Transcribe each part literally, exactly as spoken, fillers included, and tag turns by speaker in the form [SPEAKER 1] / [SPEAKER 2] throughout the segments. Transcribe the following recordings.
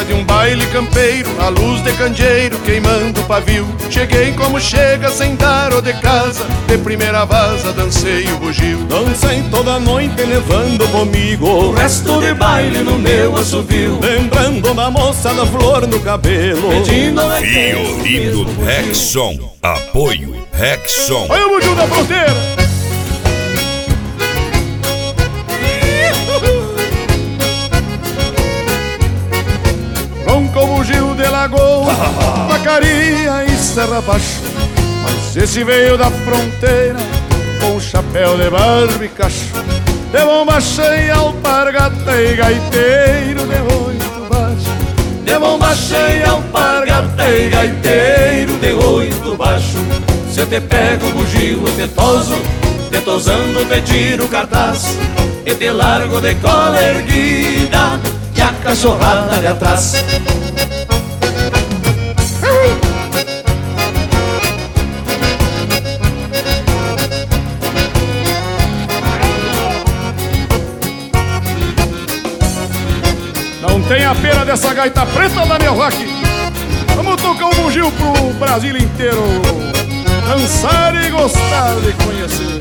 [SPEAKER 1] de um baile campeiro, a luz de candeeiro queimando o pavio. Cheguei como chega sem dar o de casa, de primeira vaza dancei o bugio.
[SPEAKER 2] Dancei toda noite levando comigo
[SPEAKER 3] o resto de baile no meu assovio,
[SPEAKER 2] lembrando da moça da flor no cabelo,
[SPEAKER 3] pedindo
[SPEAKER 4] Fiorino Rexon, apoio Rexon.
[SPEAKER 1] Olha o bugio da fronteira. Ronca o bugio de Lagoa, Vacaria e Serra Baixo. Mas esse veio da fronteira com um chapéu de barba e cacho, de bomba cheia, alpargata e gaiteiro de oito baixo.
[SPEAKER 3] De bomba cheia, alpargata e gaiteiro de oito baixo. Se eu te pego o bugio, eu te toso, te tosando, te tiro o cartaz e te largo de cola erguida e a cachorrada de atrás.
[SPEAKER 1] Não tem a pena dessa gaita preta, Daniel Rock. Vamos tocar um bugio pro Brasil inteiro dançar e gostar de conhecer.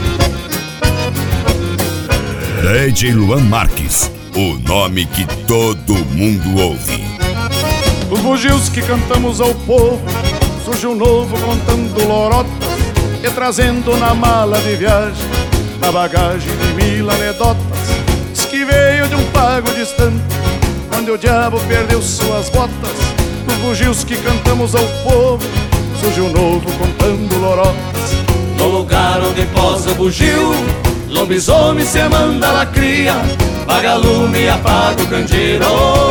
[SPEAKER 4] D J Luan Marques, o nome que todo mundo ouve.
[SPEAKER 1] Os bugios que cantamos ao povo, surge um novo contando lorotas e trazendo na mala de viagem, na bagagem de mil anedotas. Diz que veio de um pago distante, onde o diabo perdeu suas botas. Os bugios que cantamos ao povo, surge um novo contando lorotas.
[SPEAKER 3] No lugar onde posa o bugio, lobisomem se manda lacria, vagalume e apaga o candeeiro.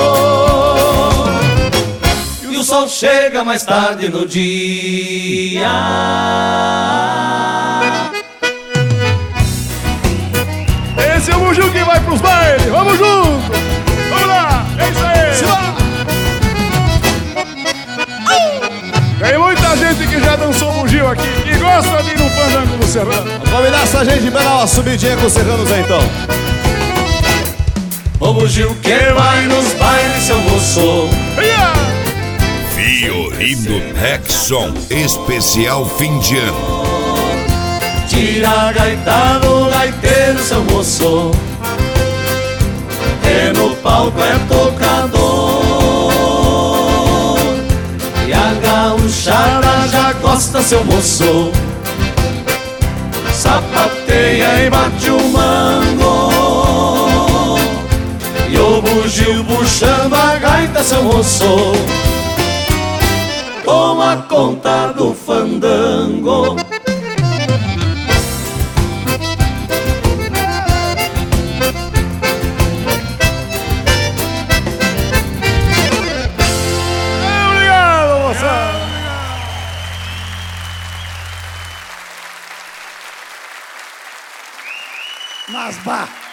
[SPEAKER 3] E o sol chega mais tarde no dia.
[SPEAKER 1] Esse é o bugio que vai pros bailes, vamos junto! Vamos lá, é isso aí! Tem muita gente que já dançou bugio aqui, que gosta de ir no fandango do Serrano.
[SPEAKER 2] Vamos convidar essa gente pra dar uma subidinha com os serranos aí então.
[SPEAKER 3] O bugio que vai nos bailes, seu moço.
[SPEAKER 1] Yeah!
[SPEAKER 4] Fiorino Rexon, especial fim de ano.
[SPEAKER 3] Tira a gaita do gaiteiro, seu moço, e no palco é tocador. E a gauchada já gosta, seu moço, sapateia e bate o mango. E o bugio puxando a gaita, seu moço, toma conta do fandango.
[SPEAKER 1] Obrigado, moçada!
[SPEAKER 5] Mas bah!